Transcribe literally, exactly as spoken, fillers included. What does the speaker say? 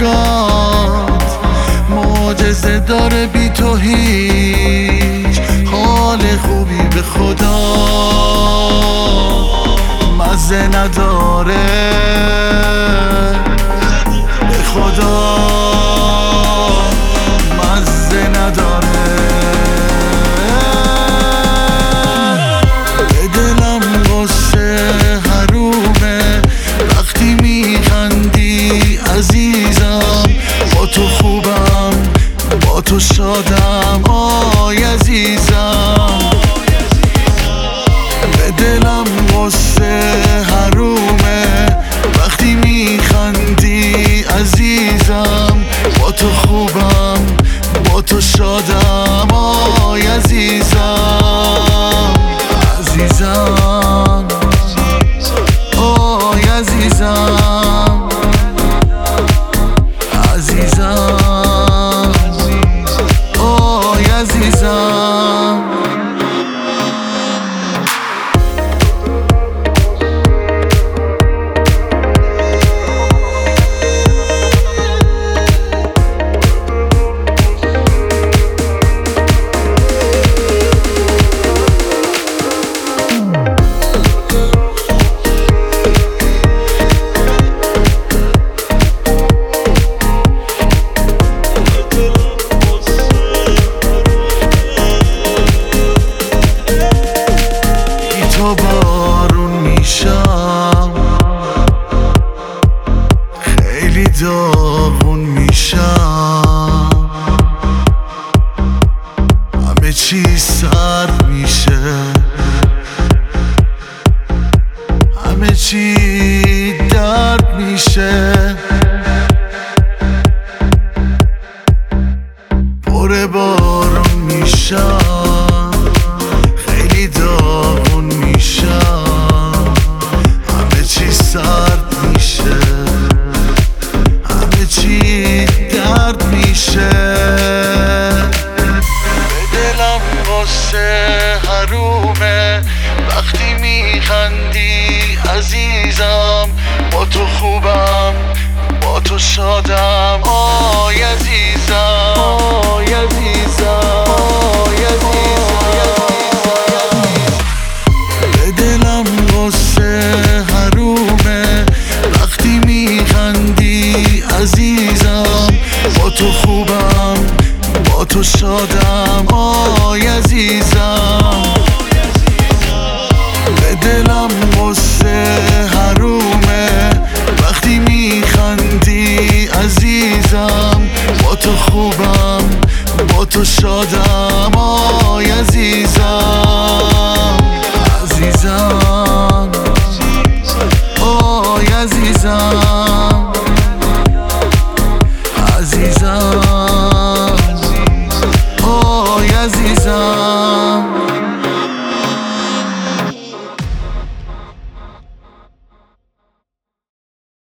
نگات معجزه داره، بی تو هیچ حال خوبی به خدا مزه نداره، به خدا مزه نداره. به دلم غصه حرومه وقتی میخندی عزیزم، با تو خوبم با تو شادم آی عزیزم. به دلم غصه حرومه وقتی میخندی عزیزم، با تو خوبم با تو شادم آی عزیزم. عزیزم آی عزیزم، عزیزم آی عزیزم. بارون میشم خیلی داغون میشم، همه چی سرد میشه، همه چی درد میشه. پر بارون میشم خیلی داغون میشم، همه چی سرد میشه، همه چی درد میشه. به دلم غصه حرومه وقتی میخندی عزیزم، با تو خوبم با تو شادم آی عزیزم، آی عزیزم، آی عزیزم. به دلم غصه حرومه وقتی میخندی عزیزم، با تو خوبم با تو شادم آی عزیزم. به دلم غصه حرومه وقتی میخندی عزیزم، با تو خوبم با تو شادم آی عزیزم. عزیزم آی عزیزم.